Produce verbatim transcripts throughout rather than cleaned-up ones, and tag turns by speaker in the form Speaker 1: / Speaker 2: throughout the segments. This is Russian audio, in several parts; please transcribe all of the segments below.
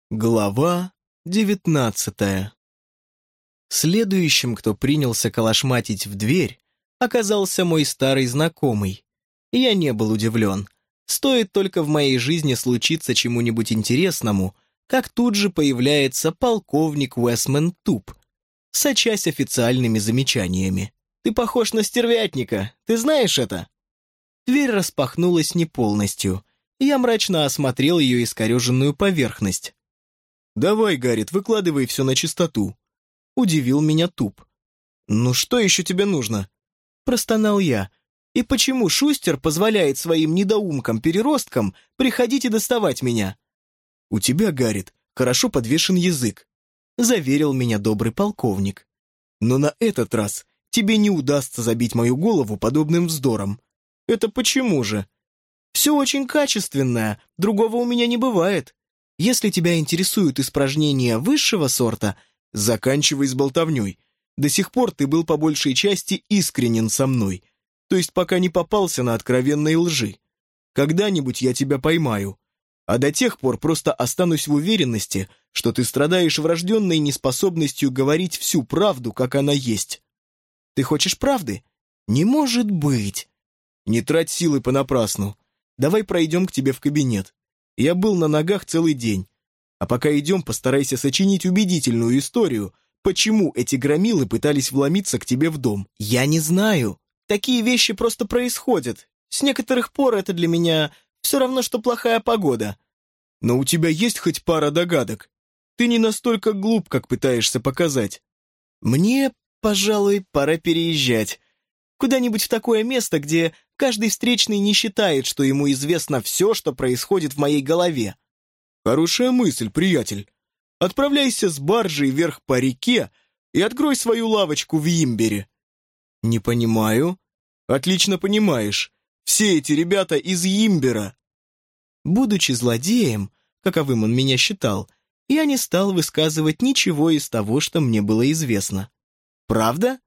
Speaker 1: Глава девятнадцатая. Следующим, кто принялся калашматить в дверь, оказался мой старый знакомый. Я не был удивлен. Стоит только в моей жизни случиться чему-нибудь интересному, как тут же появляется полковник Уэсман Туп, сочась официальными замечаниями. «Ты похож на стервятника, ты знаешь это?» Дверь распахнулась не полностью. Я мрачно осмотрел ее искореженную поверхность. «Давай, Гаррит, выкладывай все на чистоту», — удивил меня Туп. «Ну что еще тебе нужно?» — простонал я. «И почему Шустер позволяет своим недоумкам-переросткам приходить и доставать меня?» «У тебя, Гаррит, хорошо подвешен язык», — заверил меня добрый полковник. «Но на этот раз тебе не удастся забить мою голову подобным вздором». «Это почему же?» «Все очень качественное, другого у меня не бывает. Если тебя интересуют испражнения высшего сорта, заканчивай с болтовней. До сих пор ты был по большей части искренен со мной, то есть пока не попался на откровенной лжи. Когда-нибудь я тебя поймаю, а до тех пор просто останусь в уверенности, что ты страдаешь врожденной неспособностью говорить всю правду, как она есть. Ты хочешь правды? Не может быть. Не трать силы понапрасну. Давай пройдем к тебе в кабинет. Я был на ногах целый день. А пока идем, постарайся сочинить убедительную историю, почему эти громилы пытались вломиться к тебе в дом. Я не знаю. Такие вещи просто происходят. С некоторых пор это для меня все равно, что плохая погода. Но у тебя есть хоть пара догадок? Ты не настолько глуп, как пытаешься показать. Мне, пожалуй, пора переезжать. Куда-нибудь в такое место, где каждый встречный не считает, что ему известно все, что происходит в моей голове. Хорошая мысль, приятель. Отправляйся с баржей вверх по реке и открой свою лавочку в Йимбере. Не понимаю. Отлично понимаешь. Все эти ребята из Йимбера. Будучи злодеем, каковым он меня считал, я не стал высказывать ничего из того, что мне было известно. Правда?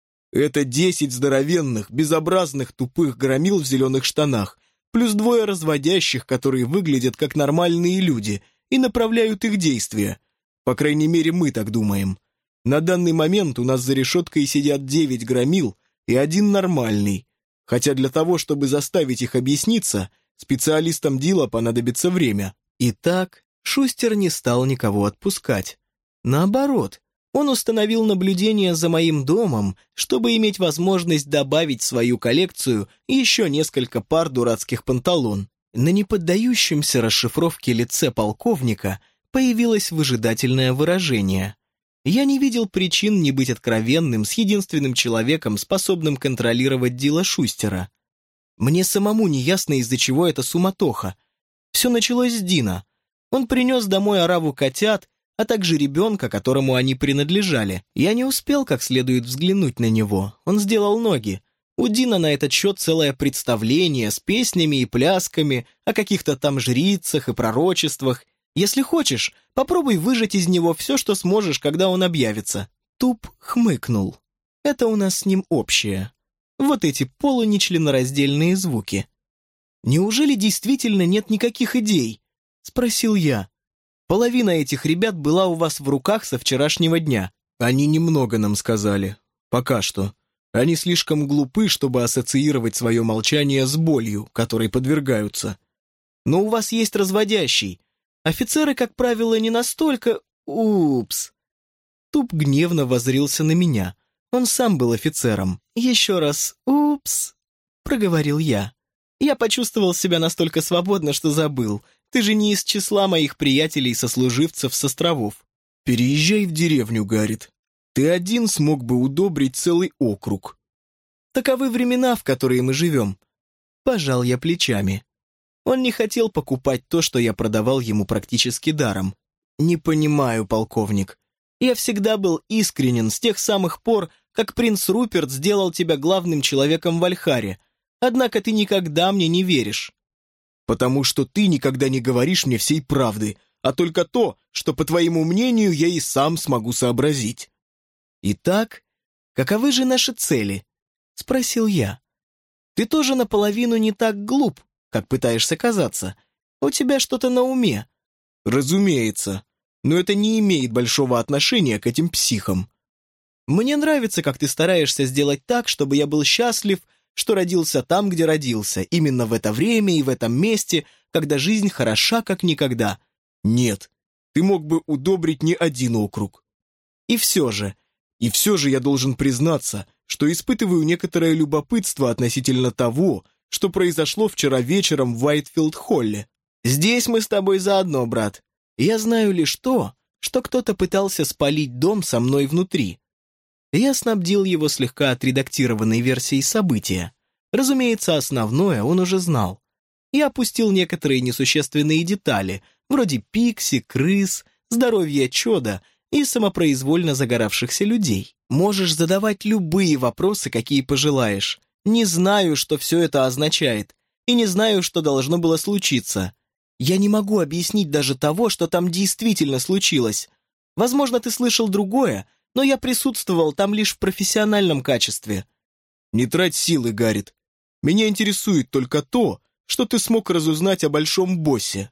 Speaker 1: Это десять здоровенных, безобразных, тупых громил в зеленых штанах, плюс двое разводящих, которые выглядят как нормальные люди и направляют их действия. По крайней мере, мы так думаем. На данный момент у нас за решеткой сидят девять громил и один нормальный, хотя для того, чтобы заставить их объясниться, специалистам Дила понадобится время. Итак, Шустер не стал никого отпускать. Наоборот, он установил наблюдение за моим домом, чтобы иметь возможность добавить в свою коллекцию еще несколько пар дурацких панталон. На неподдающемся расшифровке лице полковника появилось выжидательное выражение. Я не видел причин не быть откровенным с единственным человеком, способным контролировать Дила Шустера. Мне самому не ясно, из-за чего эта суматоха. Все началось с Дина. Он принес домой ораву котят, а также ребенка, которому они принадлежали. Я не успел как следует взглянуть на него. Он сделал ноги. У Дина на этот счет целое представление с песнями и плясками о каких-то там жрицах и пророчествах. Если хочешь, попробуй выжать из него все, что сможешь, когда он объявится. Туп хмыкнул. Это у нас с ним общее. Вот эти полунечленораздельные звуки. «Неужели действительно нет никаких идей?» — спросил я. «Половина этих ребят была у вас в руках со вчерашнего дня. Они немного нам сказали. Пока что. Они слишком глупы, чтобы ассоциировать свое молчание с болью, которой подвергаются. Но у вас есть разводящий. Офицеры, как правило, не настолько... Упс!» Туп гневно воззрился на меня. Он сам был офицером. «Еще раз упс!» — проговорил я. Я почувствовал себя настолько свободно, что забыл. Ты же не из числа моих приятелей-сослуживцев с островов. Переезжай в деревню, Гаррит. Ты один смог бы удобрить целый округ. Таковы времена, в которые мы живем. Пожал я плечами. Он не хотел покупать то, что я продавал ему практически даром. Не понимаю, полковник. Я всегда был искренен с тех самых пор, как принц Руперт сделал тебя главным человеком в Альхаре. Однако ты никогда мне не веришь. Потому что ты никогда не говоришь мне всей правды, а только то, что, по твоему мнению, я и сам смогу сообразить. Итак, каковы же наши цели? Спросил я. Ты тоже наполовину не так глуп, как пытаешься казаться. У тебя что-то на уме. Разумеется.
Speaker 2: но это не имеет большого отношения к этим психам.
Speaker 1: Мне нравится, как ты стараешься сделать так, чтобы я был счастлив, что родился там, где родился, именно в это время и в этом месте, когда жизнь хороша, как никогда.
Speaker 2: Нет, ты мог бы удобрить не один округ.
Speaker 1: И все же,
Speaker 2: и все же я должен признаться, что испытываю некоторое любопытство относительно того, что произошло вчера вечером в Уайтфилд-Холле.
Speaker 1: Здесь мы с тобой заодно, брат. Я знаю лишь то, что кто-то пытался спалить дом со мной внутри. Я снабдил его слегка отредактированной версией события. Разумеется, основное он уже знал. Я опустил некоторые несущественные детали, вроде пикси, крыс, здоровья чода и самопроизвольно загоравшихся людей. Можешь задавать любые вопросы, какие пожелаешь. Не знаю, что все это означает, и не знаю, что должно было случиться. Я не могу объяснить даже того, что там действительно случилось. Возможно, ты слышал другое, но я присутствовал там лишь в профессиональном качестве.
Speaker 2: Не трать силы, Гаррит. Меня интересует только то, что ты смог разузнать о большом боссе.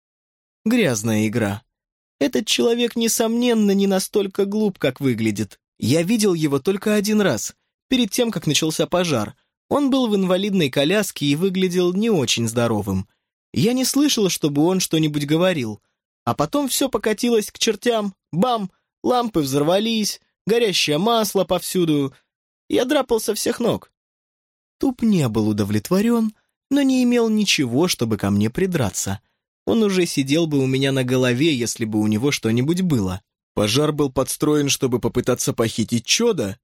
Speaker 1: Грязная игра. Этот человек, несомненно, не настолько глуп, как выглядит. Я видел его только один раз, перед тем, как начался пожар. Он был в инвалидной коляске и выглядел не очень здоровым. Я не слышал, чтобы он что-нибудь говорил. А потом все покатилось к чертям. Бам! Лампы взорвались, горящее масло повсюду. Я драпал со всех ног. Туп не был удовлетворен, но не имел ничего, чтобы ко мне придраться. Он уже сидел бы у меня на голове, если бы у него что-нибудь было.
Speaker 2: Пожар был подстроен, чтобы попытаться похитить чудо?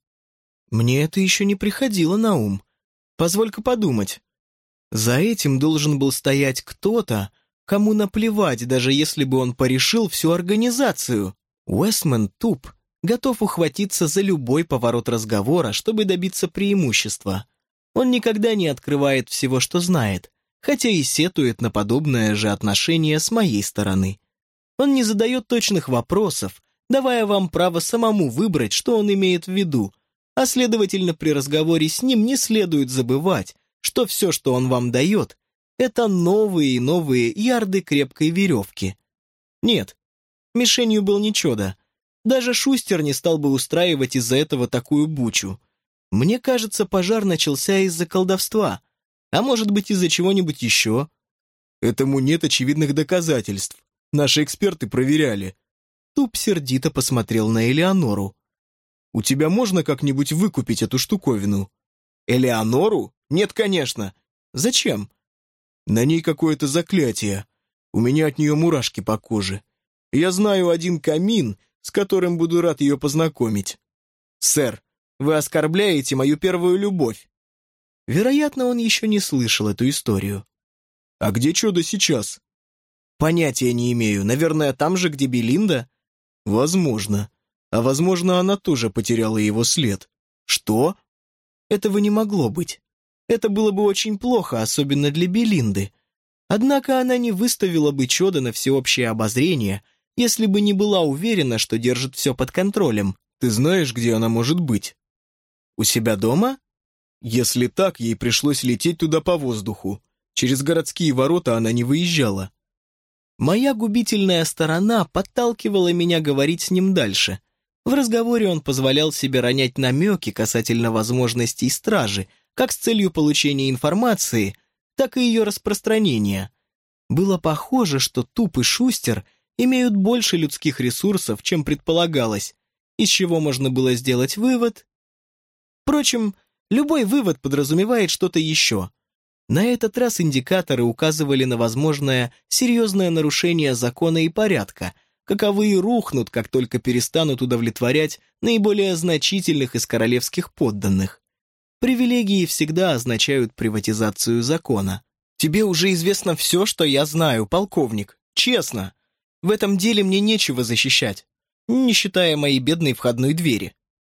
Speaker 1: Мне это еще не приходило на ум. Позволь-ка подумать. За этим должен был стоять кто-то, кому наплевать, даже если бы он порешил всю организацию. Уэстман туп, готов ухватиться за любой поворот разговора, чтобы добиться преимущества. Он никогда не открывает всего, что знает, хотя и сетует на подобное же отношение с моей стороны. Он не задает точных вопросов, давая вам право самому выбрать, что он имеет в виду, а следовательно, при разговоре с ним не следует забывать, что все, что он вам дает, это новые и новые ярды крепкой веревки. Нет, мишенью был не чудо. Даже Шустер не стал бы устраивать из-за этого такую бучу. Мне кажется, пожар начался из-за колдовства, а может быть из-за чего-нибудь еще.
Speaker 2: Этому нет очевидных доказательств. Наши эксперты проверяли.
Speaker 1: Туп сердито посмотрел на Элеонору.
Speaker 2: У тебя можно как-нибудь выкупить эту штуковину?
Speaker 1: Элеонору? Нет, конечно. Зачем?
Speaker 2: На ней какое-то заклятие. У меня от нее мурашки по коже. Я знаю один камин, с которым буду рад ее познакомить.
Speaker 1: Сэр, вы оскорбляете мою первую любовь. Вероятно, он еще не слышал эту историю.
Speaker 2: А где чудо сейчас?
Speaker 1: Понятия не имею. Наверное, там же, где Белинда?
Speaker 2: Возможно. А возможно, она тоже потеряла его след.
Speaker 1: Что? Этого не могло быть. Это было бы очень плохо, особенно для Белинды. Однако она не выставила бы чудо на всеобщее обозрение, если бы не была уверена, что держит все под контролем.
Speaker 2: Ты знаешь, где она может быть?
Speaker 1: У себя дома?
Speaker 2: Если так, ей пришлось лететь туда по воздуху. Через городские ворота она не выезжала.
Speaker 1: Моя губительная сторона подталкивала меня говорить с ним дальше. В разговоре он позволял себе ронять намеки касательно возможностей стражи, как с целью получения информации, так и ее распространения. Было похоже, что Туп и Шустер имеют больше людских ресурсов, чем предполагалось, из чего можно было сделать вывод. Впрочем, любой вывод подразумевает что-то еще. На этот раз индикаторы указывали на возможное серьезное нарушение закона и порядка, каковые рухнут, как только перестанут удовлетворять наиболее значительных из королевских подданных. Привилегии всегда означают приватизацию закона. Тебе уже известно все, что я знаю, полковник. Честно. В этом деле мне нечего защищать, не считая моей бедной входной двери.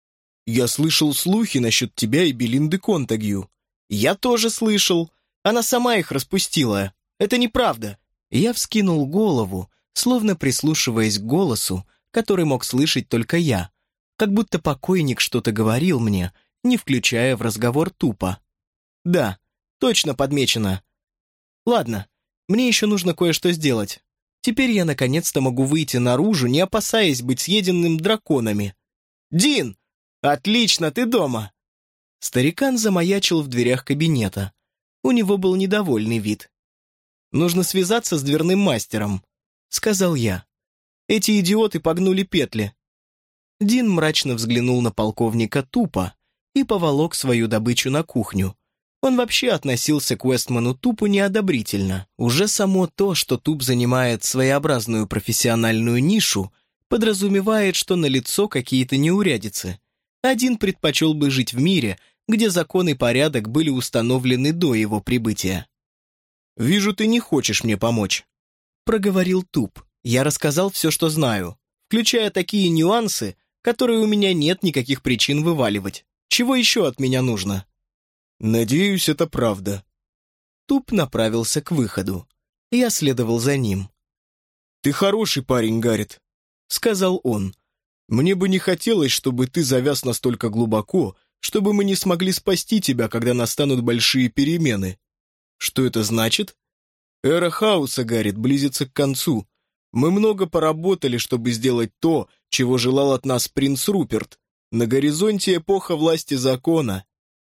Speaker 2: Я слышал слухи насчет тебя и Белинды Контагью.
Speaker 1: Я тоже слышал. Она сама их распустила. Это неправда. Я вскинул голову, словно прислушиваясь к голосу, который мог слышать только я, как будто покойник что-то говорил мне, не включая в разговор Тупа. Да, точно подмечено. Ладно, мне еще нужно кое-что сделать. Теперь я наконец-то могу выйти наружу, не опасаясь быть съеденным драконами. «Дин! Отлично, ты дома!» Старикан замаячил в дверях кабинета. У него был недовольный вид. «Нужно связаться с дверным мастером», — сказал я. «Эти идиоты погнули петли». Дин мрачно взглянул на полковника Тупа и поволок свою добычу на кухню. Он вообще относился к Уэстману Тупу неодобрительно. Уже само то, что Туп занимает своеобразную профессиональную нишу, подразумевает, что налицо какие-то неурядицы. Один предпочел бы жить в мире, где закон и порядок были установлены до его прибытия. «Вижу, ты не хочешь мне помочь», — проговорил Туп. «Я рассказал все, что знаю, включая такие нюансы, которые у меня нет никаких причин вываливать. Чего еще от меня нужно?»
Speaker 2: «Надеюсь, это правда».
Speaker 1: Туп направился к выходу. Я следовал за ним.
Speaker 2: «Ты хороший парень, Гаррет», — сказал он. «Мне бы не хотелось, чтобы ты завяз настолько глубоко, чтобы мы не смогли спасти тебя, когда настанут большие перемены». «Что это значит?» «Эра хаоса, Гаррет, близится к концу. Мы много поработали, чтобы сделать то, чего желал от нас принц Руперт. На горизонте эпоха власти закона».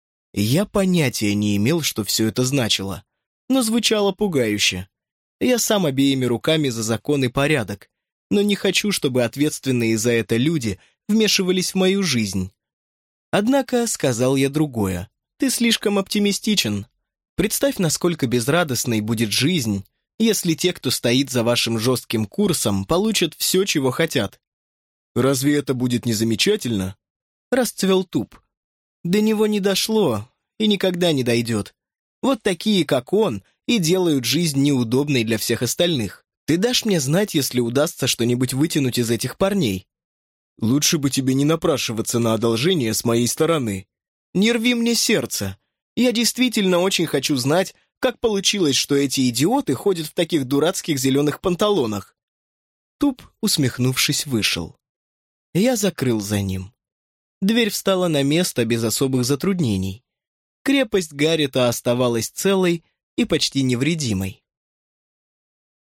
Speaker 2: Я понятия не имел, что все это значило, но звучало пугающе. Я сам обеими руками за закон и порядок, но не хочу, чтобы ответственные за это люди вмешивались в мою жизнь. Однако, сказал я другое, ты слишком оптимистичен. Представь, насколько безрадостной будет жизнь, если те, кто стоит за вашим жестким курсом, получат все, чего хотят. «Разве это будет не замечательно?»
Speaker 1: Расцвел Туп. До него не дошло и никогда не дойдет. Вот такие, как он, и делают жизнь неудобной для всех остальных. Ты дашь мне знать, если удастся что-нибудь вытянуть из этих парней?
Speaker 2: Лучше бы тебе не напрашиваться на одолжение с моей стороны.
Speaker 1: Не рви мне сердце. Я действительно очень хочу знать, как получилось, что эти идиоты ходят в таких дурацких зеленых панталонах. Туп, усмехнувшись, вышел. Я закрыл за ним. Дверь встала на место без особых затруднений. Крепость Гаррета оставалась целой и почти невредимой.